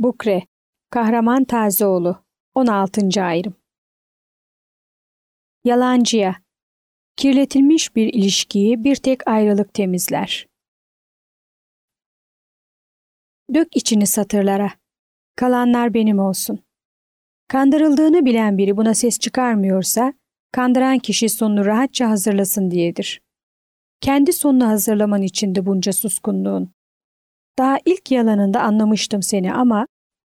Bukre, Kahraman Tazeoğlu, 16. ayrım. Yalancıya, kirletilmiş bir ilişkiyi bir tek ayrılık temizler. Dök içini satırlara, kalanlar benim olsun. Kandırıldığını bilen biri buna ses çıkarmıyorsa, kandıran kişi sonunu rahatça hazırlasın diyedir. Kendi sonunu hazırlaman içindi bunca suskunluğun. Daha ilk yalanında anlamıştım seni ama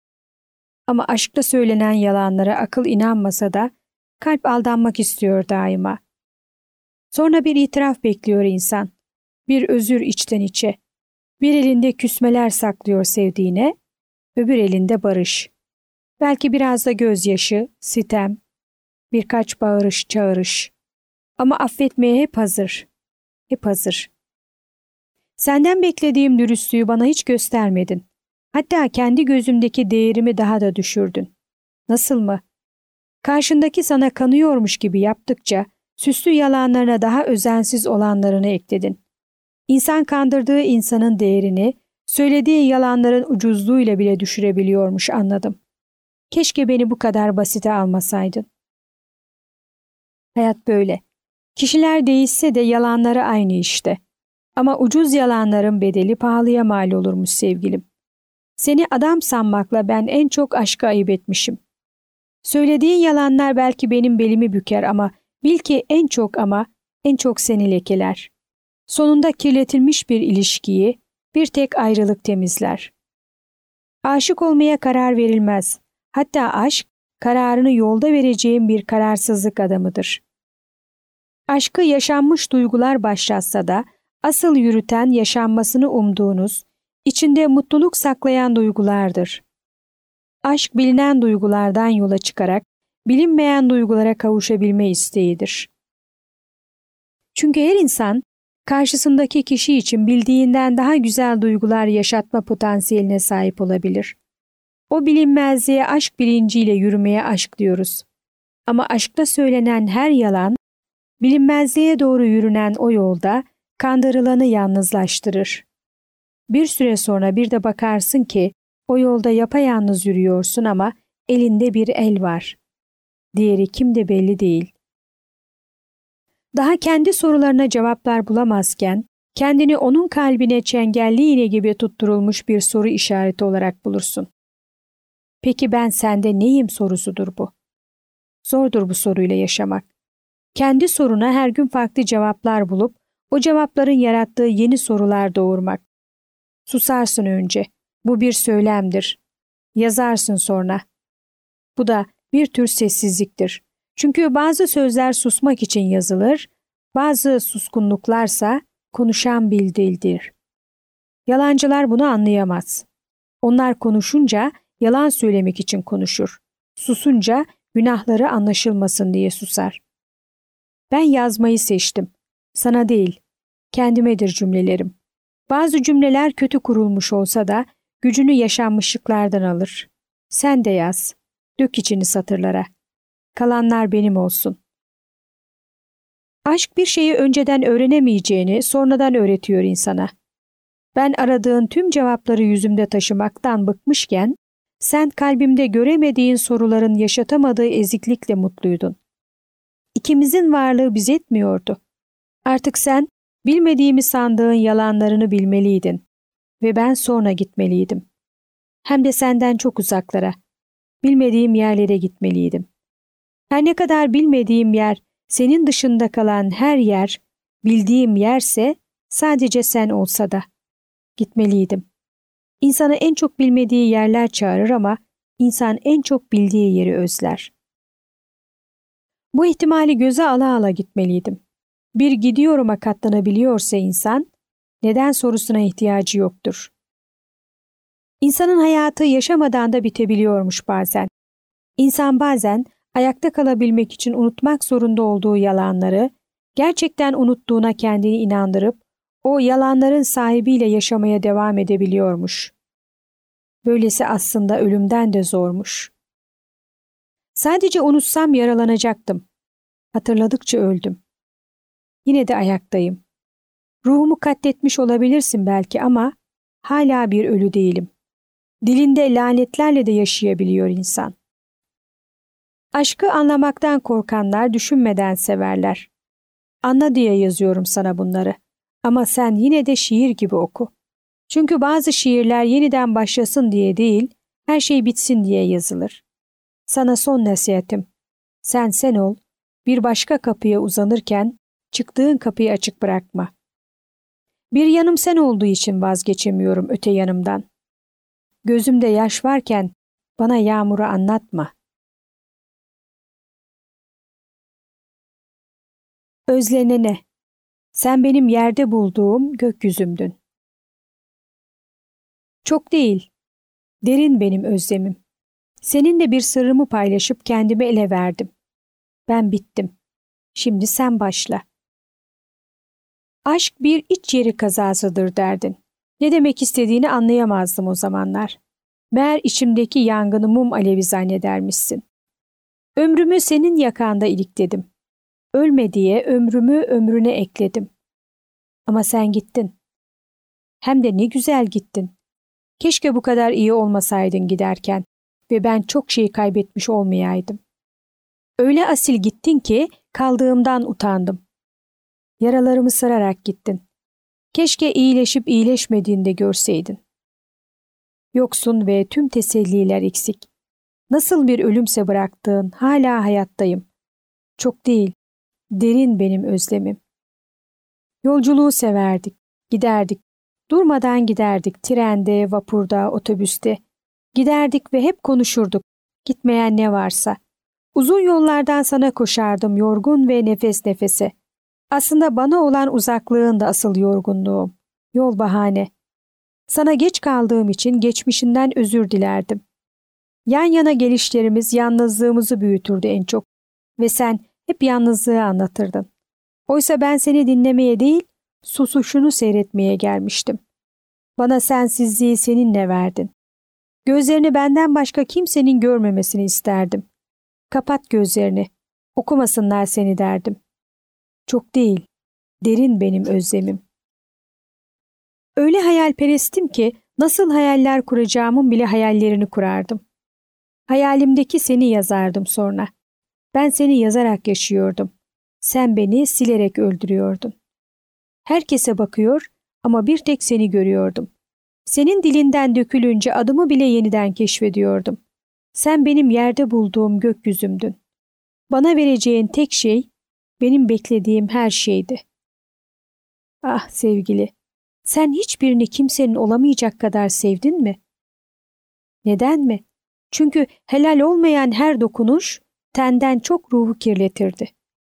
aşkta söylenen yalanlara akıl inanmasa da kalp aldanmak istiyor daima. Sonra bir itiraf bekliyor insan. Bir özür içten içe. Bir elinde küsmeler saklıyor sevdiğine, öbür elinde barış. Belki biraz da gözyaşı, sitem, birkaç bağırış çağırış. Ama affetmeye hep hazır. Hep hazır. Senden beklediğim dürüstlüğü bana hiç göstermedin. Hatta kendi gözümdeki değerimi daha da düşürdün. Nasıl mı? Karşındaki sana kanıyormuş gibi yaptıkça süslü yalanlarına daha özensiz olanlarını ekledin. İnsan kandırdığı insanın değerini, söylediği yalanların ucuzluğuyla bile düşürebiliyormuş anladım. Keşke beni bu kadar basite almasaydın. Hayat böyle. Kişiler değişse de yalanları aynı işte. Ama ucuz yalanların bedeli pahalıya mal olurmuş sevgilim. Seni adam sanmakla ben en çok aşkı ayıp etmişim. Söylediğin yalanlar belki benim belimi büker ama bil ki en çok seni lekeler. Sonunda kirletilmiş bir ilişkiyi bir tek ayrılık temizler. Aşık olmaya karar verilmez. Hatta aşk, kararını yolda vereceğim bir kararsızlık adamıdır. Aşkı yaşanmış duygular başlatsa da asıl yürüten yaşanmasını umduğunuz, içinde mutluluk saklayan duygulardır. Aşk bilinen duygulardan yola çıkarak bilinmeyen duygulara kavuşabilme isteğidir. Çünkü her insan karşısındaki kişi için bildiğinden daha güzel duygular yaşatma potansiyeline sahip olabilir. O bilinmezliğe aşk bilinciyle yürümeye aşk diyoruz. Ama aşkta söylenen her yalan, bilinmezliğe doğru yürünen o yolda kandırılanı yalnızlaştırır. Bir süre sonra bir de bakarsın ki o yolda yapayalnız yürüyorsun ama elinde bir el var. Diğeri kim de belli değil. Daha kendi sorularına cevaplar bulamazken, kendini onun kalbine çengelli iğne gibi tutturulmuş bir soru işareti olarak bulursun. Peki ben sende neyim sorusudur bu. Zordur bu soruyla yaşamak. Kendi soruna her gün farklı cevaplar bulup, o cevapların yarattığı yeni sorular doğurmak. Susarsın önce. Bu bir söylemdir. Yazarsın sonra. Bu da bir tür sessizliktir. Çünkü bazı sözler susmak için yazılır, bazı suskunluklarsa konuşan bir dildir. Yalancılar bunu anlayamaz. Onlar konuşunca yalan söylemek için konuşur. Susunca günahları anlaşılmasın diye susar. Ben yazmayı seçtim. Sana değil, kendimedir cümlelerim. Bazı cümleler kötü kurulmuş olsa da gücünü yaşanmışlıklardan alır. Sen de yaz. Dök içini satırlara. Kalanlar benim olsun. Aşk bir şeyi önceden öğrenemeyeceğini sonradan öğretiyor insana. Ben aradığın tüm cevapları yüzümde taşımaktan bıkmışken, sen kalbimde göremediğin soruların yaşatamadığı eziklikle mutluydun. İkimizin varlığı biz etmiyordu. Artık sen, bilmediğimi sandığın yalanlarını bilmeliydin ve ben sonra gitmeliydim. Hem de senden çok uzaklara, bilmediğim yerlere gitmeliydim. Her ne kadar bilmediğim yer, senin dışında kalan her yer, bildiğim yerse sadece sen olsa da gitmeliydim. İnsanı en çok bilmediği yerler çağırır ama insan en çok bildiği yeri özler. Bu ihtimali göze ala ala gitmeliydim. Bir gidiyorum'a katlanabiliyorsa insan, neden sorusuna ihtiyacı yoktur. İnsanın hayatı yaşamadan da bitebiliyormuş bazen. İnsan bazen ayakta kalabilmek için unutmak zorunda olduğu yalanları, gerçekten unuttuğuna kendini inandırıp, o yalanların sahibiyle yaşamaya devam edebiliyormuş. Böylesi aslında ölümden de zormuş. Sadece unutsam yaralanacaktım. Hatırladıkça öldüm. Yine de ayaktayım. Ruhumu katletmiş olabilirsin belki ama hala bir ölü değilim. Dilinde lanetlerle de yaşayabiliyor insan. Aşkı anlamaktan korkanlar düşünmeden severler. Anla diye yazıyorum sana bunları. Ama sen yine de şiir gibi oku. Çünkü bazı şiirler yeniden başlasın diye değil, her şey bitsin diye yazılır. Sana son nasihatim. Sen ol, bir başka kapıya uzanırken çıktığın kapıyı açık bırakma. Bir yanım sen olduğu için vazgeçemiyorum öte yanımdan. Gözümde yaş varken bana yağmuru anlatma. Özlenene, sen benim yerde bulduğum gökyüzümdün. Çok değil, derin benim özlemim. Seninle bir sırrımı paylaşıp kendimi ele verdim. Ben bittim. Şimdi sen başla. Aşk bir iç yeri kazasıdır derdin. Ne demek istediğini anlayamazdım o zamanlar. Meğer içimdeki yangını mum alevi zannedermişsin. Ömrümü senin yakanda ilikledim. Ölme diye ömrümü ömrüne ekledim. Ama sen gittin. Hem de ne güzel gittin. Keşke bu kadar iyi olmasaydın giderken ve ben çok şey kaybetmiş olmayaydım. Öyle asil gittin ki kaldığımdan utandım. Yaralarımı sararak gittin. Keşke iyileşip iyileşmediğini de görseydin. Yoksun ve tüm teselliler eksik. Nasıl bir ölümse bıraktığın, hala hayattayım. Çok değil, derin benim özlemim. Yolculuğu severdik, giderdik. Durmadan giderdik, trende, vapurda, otobüste. Giderdik ve hep konuşurduk, gitmeyen ne varsa. Uzun yollardan sana koşardım yorgun ve nefes nefese. Aslında bana olan uzaklığın da asıl yorgunluğum. Yol bahane. Sana geç kaldığım için geçmişinden özür dilerdim. Yan yana gelişlerimiz yalnızlığımızı büyütürdü en çok ve sen hep yalnızlığı anlatırdın. Oysa ben seni dinlemeye değil, susuşunu seyretmeye gelmiştim. Bana sensizliği seninle verdin. Gözlerini benden başka kimsenin görmemesini isterdim. Kapat gözlerini, okumasınlar seni derdim. Çok değil, derin benim özlemim. Öyle hayalperestim ki nasıl hayaller kuracağımın bile hayallerini kurardım. Hayalimdeki seni yazardım sonra. Ben seni yazarak yaşıyordum. Sen beni silerek öldürüyordun. Herkese bakıyor ama bir tek seni görüyordum. Senin dilinden dökülünce adımı bile yeniden keşfediyordum. Sen benim yerde bulduğum gökyüzümdün. Bana vereceğin tek şey, benim beklediğim her şeydi. Ah sevgili, sen hiçbirini kimsenin olamayacak kadar sevdin mi? Neden mi? Çünkü helal olmayan her dokunuş, tenden çok ruhu kirletirdi.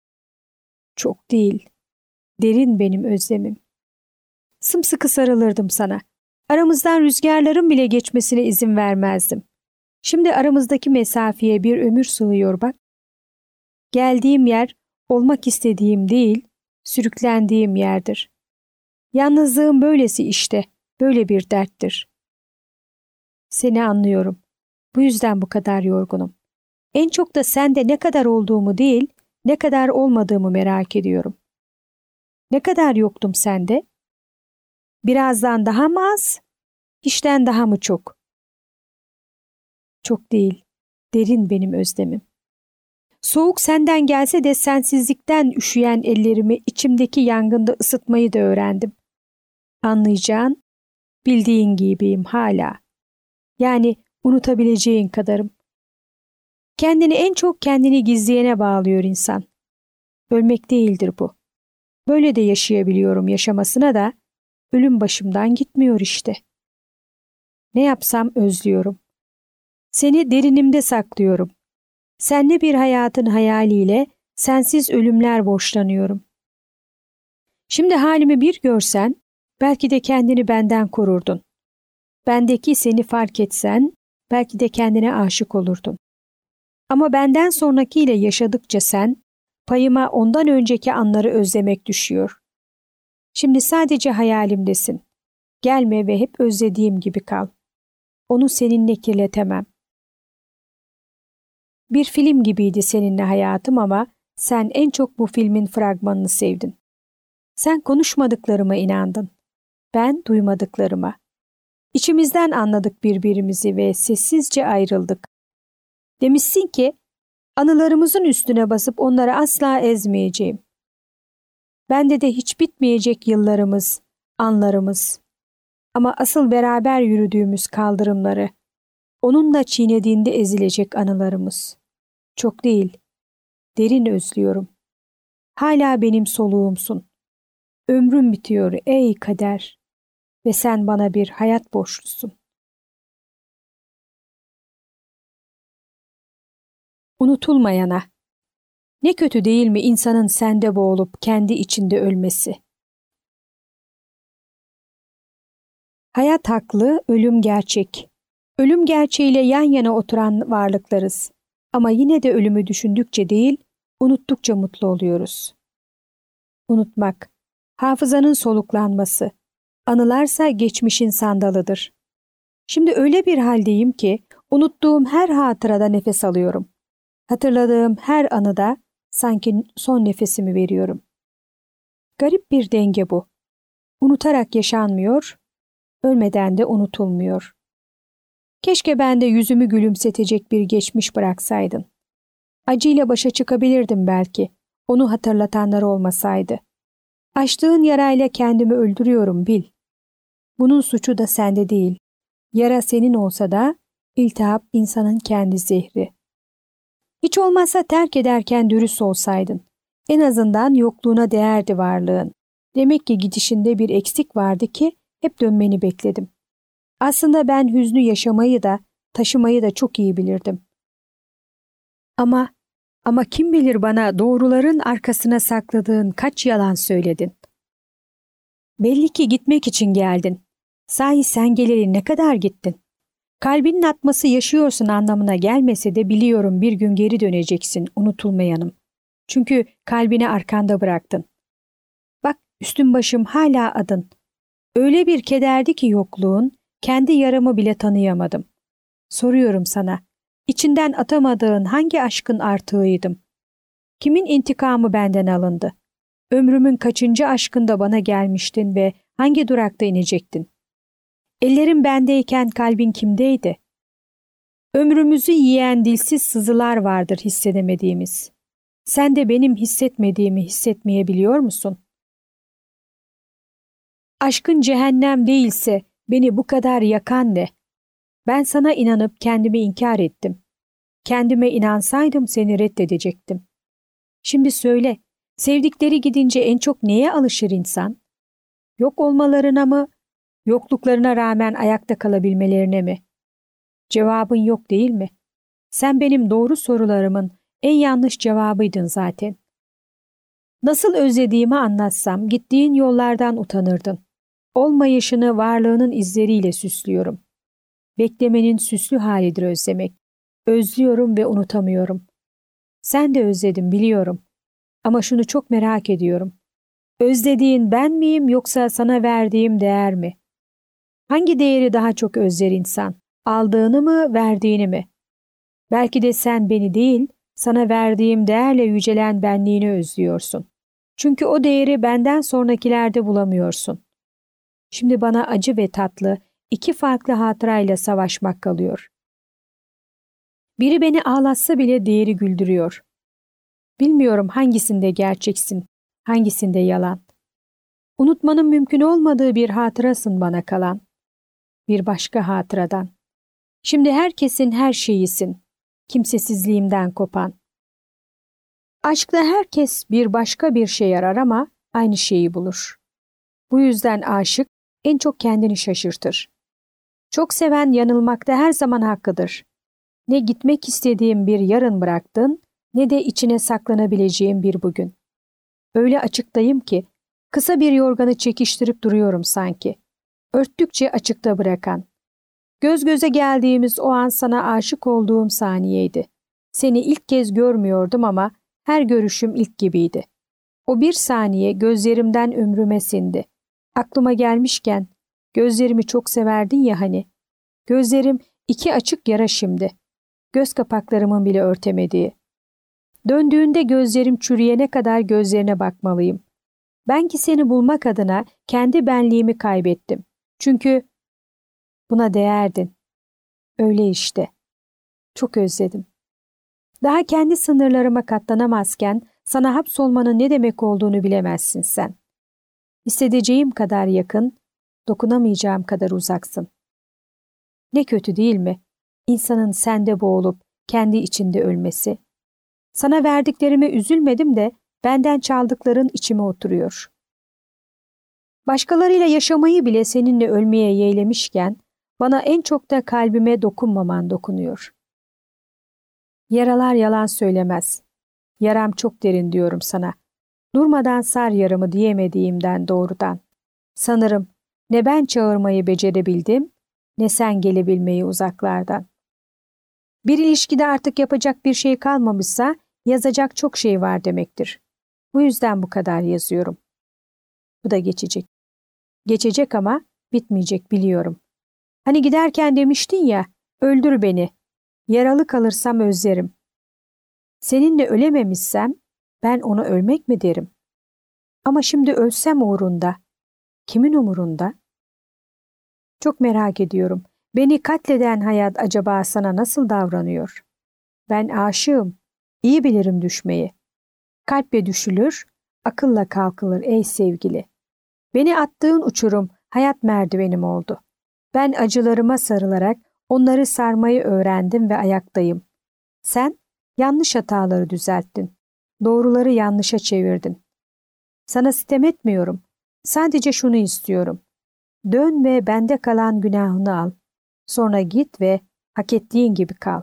Çok değil, derin benim özlemim. Sımsıkı sarılırdım sana. Aramızdan rüzgarların bile geçmesine izin vermezdim. Şimdi aramızdaki mesafeye bir ömür sığıyor bak. Geldiğim yer, olmak istediğim değil, sürüklendiğim yerdir. Yalnızlığım böylesi işte, böyle bir derttir. Seni anlıyorum. Bu yüzden bu kadar yorgunum. En çok da sende ne kadar olduğumu değil, ne kadar olmadığımı merak ediyorum. Ne kadar yoktum sende? Birazdan daha mı az? Hiçten daha mı çok? Çok değil, derin benim özlemim. Soğuk senden gelse de sensizlikten üşüyen ellerimi içimdeki yangında ısıtmayı da öğrendim. Anlayacağın, bildiğin gibiyim hala. Yani unutabileceğin kadarım. Kendini en çok kendini gizleyene bağlıyor insan. Ölmek değildir bu. Böyle de yaşayabiliyorum yaşamasına da ölüm başımdan gitmiyor işte. Ne yapsam özlüyorum. Seni derinimde saklıyorum. Senle bir hayatın hayaliyle sensiz ölümler boşlanıyorum. Şimdi halimi bir görsen, belki de kendini benden korurdun. Bendeki seni fark etsen, belki de kendine aşık olurdun. Ama benden sonrakiyle yaşadıkça sen, payıma ondan önceki anları özlemek düşüyor. Şimdi sadece hayalimdesin. Gelme ve hep özlediğim gibi kal. Onu seninle kirletemem. Bir film gibiydi seninle hayatım ama sen en çok bu filmin fragmanını sevdin. Sen konuşmadıklarıma inandın. Ben duymadıklarıma. İçimizden anladık birbirimizi ve sessizce ayrıldık. Demişsin ki, anılarımızın üstüne basıp onları asla ezmeyeceğim. Bende de hiç bitmeyecek yıllarımız, anlarımız. Ama asıl beraber yürüdüğümüz kaldırımları, onunla çiğnediğinde ezilecek anılarımız. Çok değil, derin özlüyorum. Hala benim soluğumsun. Ömrüm bitiyor ey kader ve sen bana bir hayat borçlusun. Unutulmayana. Ne kötü değil mi insanın sende boğulup kendi içinde ölmesi? Hayat haklı, ölüm gerçek. Ölüm gerçeğiyle yan yana oturan varlıklarız. Ama yine de ölümü düşündükçe değil, unuttukça mutlu oluyoruz. Unutmak, hafızanın soluklanması, anılarsa geçmişin sandalıdır. Şimdi öyle bir haldeyim ki, unuttuğum her hatırada nefes alıyorum. Hatırladığım her anıda sanki son nefesimi veriyorum. Garip bir denge bu. Unutarak yaşanmıyor, ölmeden de unutulmuyor. Keşke ben de yüzümü gülümsetecek bir geçmiş bıraksaydın. Acıyla başa çıkabilirdim belki, onu hatırlatanlar olmasaydı. Açtığın yarayla kendimi öldürüyorum bil. Bunun suçu da sende değil. Yara senin olsa da iltihap insanın kendi zehri. Hiç olmazsa terk ederken dürüst olsaydın. En azından yokluğuna değerdi varlığın. Demek ki gidişinde bir eksik vardı ki hep dönmeni bekledim. Aslında ben hüznü yaşamayı da, taşımayı da çok iyi bilirdim. Ama kim bilir bana doğruların arkasına sakladığın kaç yalan söyledin. Belli ki gitmek için geldin. Sahi sen geleli ne kadar gittin? Kalbinin atması yaşıyorsun anlamına gelmese de biliyorum bir gün geri döneceksin unutulmayanım. Çünkü kalbini arkanda bıraktın. Bak üstüm başım hala adın. Öyle bir kederdi ki yokluğun, kendi yaramı bile tanıyamadım. Soruyorum sana, içinden atamadığın hangi aşkın artığıydım? Kimin intikamı benden alındı? Ömrümün kaçıncı aşkında bana gelmiştin ve hangi durakta inecektin? Ellerim bendeyken kalbin kimdeydi? Ömrümüzü yiyen dilsiz sızılar vardır hissedemediğimiz. Sen de benim hissetmediğimi hissetmeyebiliyor musun? Aşkın cehennem değilse beni bu kadar yakan ne? Ben sana inanıp kendimi inkar ettim. Kendime inansaydım seni reddedecektim. Şimdi söyle, sevdikleri gidince en çok neye alışır insan? Yok olmalarına mı, yokluklarına rağmen ayakta kalabilmelerine mi? Cevabın yok değil mi? Sen benim doğru sorularımın en yanlış cevabıydın zaten. Nasıl özlediğimi anlatsam gittiğin yollardan utanırdın. Olmayışını varlığının izleriyle süslüyorum. Beklemenin süslü halidir özlemek. Özlüyorum ve unutamıyorum. Sen de özledin biliyorum. Ama şunu çok merak ediyorum. Özlediğin ben miyim yoksa sana verdiğim değer mi? Hangi değeri daha çok özler insan? Aldığını mı, verdiğini mi? Belki de sen beni değil, sana verdiğim değerle yücelen benliğini özlüyorsun. Çünkü o değeri benden sonrakilerde bulamıyorsun. Şimdi bana acı ve tatlı, iki farklı hatırayla savaşmak kalıyor. Biri beni ağlatsa bile diğeri güldürüyor. Bilmiyorum hangisinde gerçeksin, hangisinde yalan. Unutmanın mümkün olmadığı bir hatırasın bana kalan. Bir başka hatıradan. Şimdi herkesin her şeyisin, kimsesizliğimden kopan. Aşkta herkes bir başka bir şey arar ama aynı şeyi bulur. Bu yüzden aşık en çok kendini şaşırtır. Çok seven yanılmakta her zaman hakkıdır. Ne gitmek istediğim bir yarın bıraktın, ne de içine saklanabileceğim bir bugün. Öyle açıktayım ki, kısa bir yorganı çekiştirip duruyorum sanki. Örttükçe açıkta bırakan. Göz göze geldiğimiz o an sana aşık olduğum saniyeydi. Seni ilk kez görmüyordum ama her görüşüm ilk gibiydi. O bir saniye gözlerimden ömrüme sindi. Aklıma gelmişken, gözlerimi çok severdin ya hani. Gözlerim iki açık yara şimdi. Göz kapaklarımın bile örtemediği. Döndüğünde gözlerim çürüyene kadar gözlerine bakmalıyım. Ben ki seni bulmak adına kendi benliğimi kaybettim. Çünkü Buna değerdin. Öyle işte. Çok özledim. Daha kendi sınırlarıma katlanamazken sana hapsolmanın ne demek olduğunu bilemezsin sen. Hissedeceğim kadar yakın, dokunamayacağım kadar uzaksın. Ne kötü değil mi? İnsanın sende boğulup kendi içinde ölmesi. Sana verdiklerime üzülmedim de benden çaldıkların içime oturuyor. Başkalarıyla yaşamayı bile seninle ölmeye yeğlemişken bana en çok da kalbime dokunmaman dokunuyor. Yaralar yalan söylemez. Yaram çok derin diyorum sana. Durmadan sar yaramı diyemediğimden doğrudan. Sanırım ne ben çağırmayı becerebildim, ne sen gelebilmeyi uzaklardan. Bir ilişkide artık yapacak bir şey kalmamışsa yazacak çok şey var demektir. Bu yüzden bu kadar yazıyorum. Bu da geçecek. Geçecek ama bitmeyecek biliyorum. Hani giderken demiştin ya, öldür beni. Yaralı kalırsam özlerim. Seninle ölememişsem ben ona ölmek mi derim? Ama şimdi ölsem uğrunda. Kimin umurunda? Çok merak ediyorum. Beni katleden hayat acaba sana nasıl davranıyor? Ben aşığım. İyi bilirim düşmeyi. Kalple düşülür, akılla kalkılır ey sevgili. Beni attığın uçurum hayat merdivenim oldu. Ben acılarıma sarılarak onları sarmayı öğrendim ve ayaktayım. Sen yanlış hataları düzelttin. Doğruları yanlışa çevirdin. Sana sitem etmiyorum. Sadece şunu istiyorum. Dön ve bende kalan günahını al. Sonra git ve hak ettiğin gibi kal.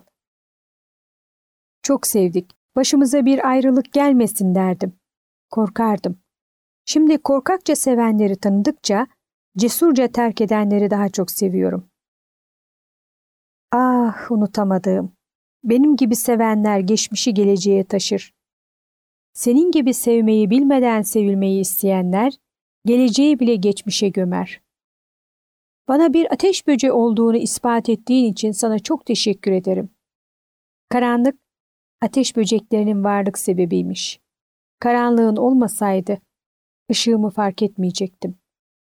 Çok sevdik. Başımıza bir ayrılık gelmesin derdim. Korkardım. Şimdi korkakça sevenleri tanıdıkça, cesurca terk edenleri daha çok seviyorum. Ah, unutamadığım. Benim gibi sevenler geçmişi geleceğe taşır. Senin gibi sevmeyi bilmeden sevilmeyi isteyenler, geleceği bile geçmişe gömer. Bana bir ateş böceği olduğunu ispat ettiğin için sana çok teşekkür ederim. Karanlık, ateş böceklerinin varlık sebebiymiş. Karanlığın olmasaydı, ışığımı fark etmeyecektim.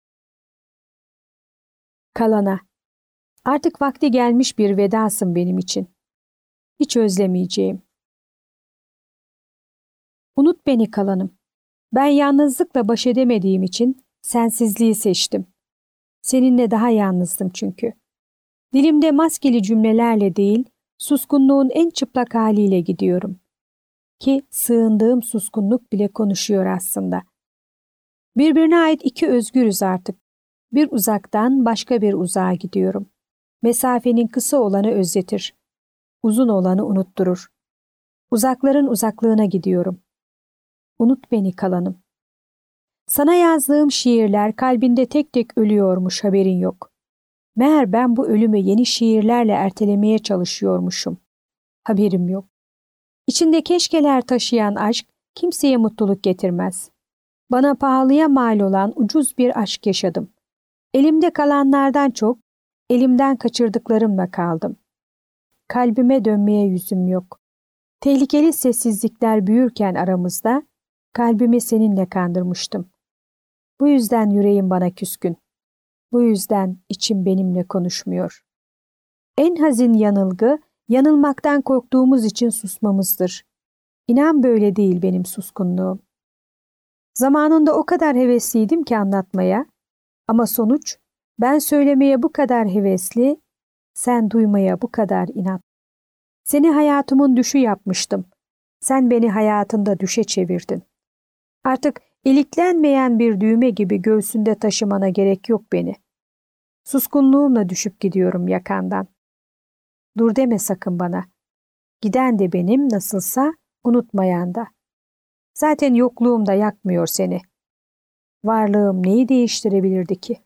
Kalana, artık vakti gelmiş bir vedasın benim için. Hiç özlemeyeceğim. Unut beni kalanım. Ben yalnızlıkla baş edemediğim için sensizliği seçtim. Seninle daha yalnızdım çünkü. Dilimde maskeli cümlelerle değil, suskunluğun en çıplak haliyle gidiyorum. Ki sığındığım suskunluk bile konuşuyor aslında. Birbirine ait iki özgürüz artık. Bir uzaktan başka bir uzağa gidiyorum. Mesafenin kısa olanı özletir. Uzun olanı unutturur. Uzakların uzaklığına gidiyorum. Unut beni kalanım. Sana yazdığım şiirler kalbinde tek tek ölüyormuş, haberin yok. Meğer ben bu ölümü yeni şiirlerle ertelemeye çalışıyormuşum. Haberim yok. İçinde keşkeler taşıyan aşk kimseye mutluluk getirmez. Bana pahalıya mal olan ucuz bir aşk yaşadım. Elimde kalanlardan çok, elimden kaçırdıklarımla kaldım. Kalbime dönmeye yüzüm yok. Tehlikeli sessizlikler büyürken aramızda, kalbimi seninle kandırmıştım. Bu yüzden yüreğim bana küskün. Bu yüzden içim benimle konuşmuyor. En hazin yanılgı, yanılmaktan korktuğumuz için susmamızdır. İnan böyle değil benim suskunluğum. Zamanında o kadar hevesliydim ki anlatmaya, ama sonuç, ben söylemeye bu kadar hevesli, sen duymaya bu kadar inat. Seni hayatımın düşü yapmıştım. Sen beni hayatında düşe çevirdin. Artık iliklenmeyen bir düğme gibi göğsünde taşımana gerek yok beni. Suskunluğumla düşüp gidiyorum yakandan. Dur deme sakın bana. Giden de benim nasılsa, unutmayan da. Zaten yokluğum da yakmıyor seni. Varlığım neyi değiştirebilirdi ki?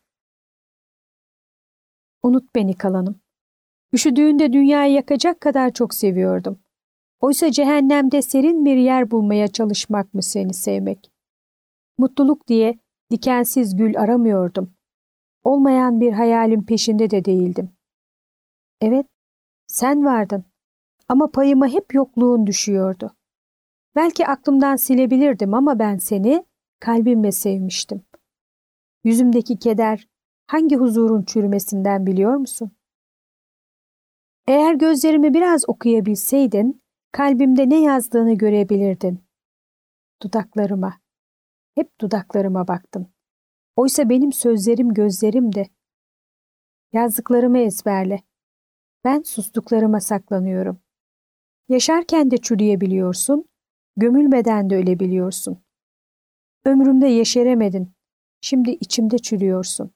Unut beni kalanım. Üşüdüğünde dünyayı yakacak kadar çok seviyordum. Oysa cehennemde serin bir yer bulmaya çalışmak mı seni sevmek? Mutluluk diye dikensiz gül aramıyordum. Olmayan bir hayalin peşinde de değildim. Evet, sen vardın ama payıma hep yokluğun düşüyordu. Belki aklımdan silebilirdim ama ben seni kalbimle sevmiştim. Yüzümdeki keder Hangi huzurun çürümesinden biliyor musun? Eğer gözlerimi biraz okuyabilseydin, kalbimde ne yazdığını görebilirdin. Dudaklarıma, hep dudaklarıma baktın. Oysa benim sözlerim gözlerimdi. Yazdıklarımı ezberle. Ben sustuklarıma saklanıyorum. Yaşarken de çürüyebiliyorsun, gömülmeden de ölebiliyorsun. Ömrümde yeşeremedin, şimdi içimde çürüyorsun.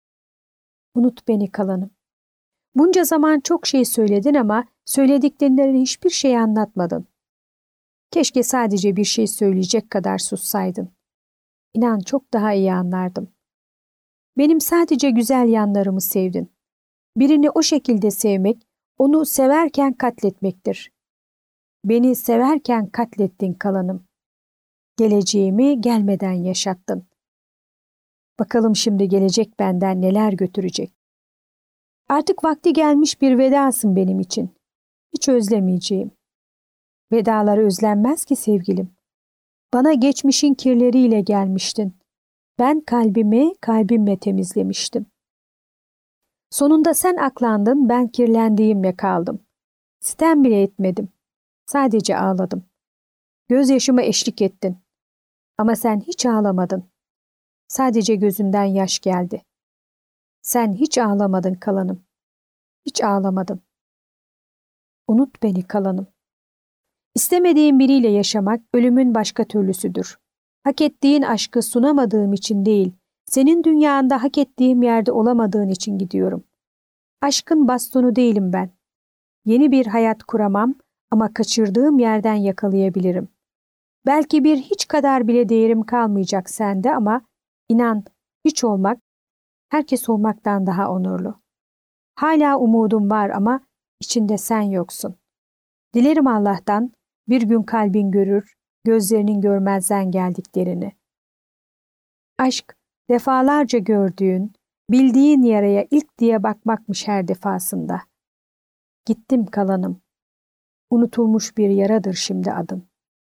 Unut beni kalanım. Bunca zaman çok şey söyledin ama söylediklerinden hiçbir şey anlatmadın. Keşke sadece bir şey söyleyecek kadar sussaydın. İnan çok daha iyi anlardım. Benim sadece güzel yanlarımı sevdin. Birini o şekilde sevmek, onu severken katletmektir. Beni severken katlettin kalanım. Geleceğimi gelmeden yaşattın. Bakalım şimdi gelecek benden neler götürecek. Artık vakti gelmiş bir vedasın benim için. Hiç özlemeyeceğim. Vedaları özlenmez ki sevgilim. Bana geçmişin kirleriyle gelmiştin. Ben kalbimi kalbimle temizlemiştim. Sonunda sen aklandın, ben kirlendiğimle kaldım. Sitem bile etmedim. Sadece ağladım. Gözyaşıma eşlik ettin. Ama sen hiç ağlamadın. Sadece gözünden yaş geldi. Sen hiç ağlamadın kalanım. Hiç ağlamadın. Unut beni kalanım. İstemediğin biriyle yaşamak ölümün başka türlüsüdür. Hak ettiğin aşkı sunamadığım için değil, senin dünyanda hak ettiğim yerde olamadığın için gidiyorum. Aşkın bastonu değilim ben. Yeni bir hayat kuramam ama kaçırdığım yerden yakalayabilirim. Belki bir hiç kadar bile değerim kalmayacak sende ama inan hiç olmak, herkes olmaktan daha onurlu. Hala umudum var ama içinde sen yoksun. Dilerim Allah'tan bir gün kalbin görür, gözlerinin görmezden geldiklerini. Aşk, defalarca gördüğün, bildiğin yaraya ilk diye bakmakmış her defasında. Gittim kalanım. Unutulmuş bir yaradır şimdi adım.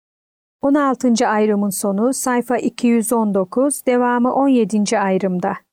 16. ayrımın sonu sayfa 219, devamı 17. ayrımda.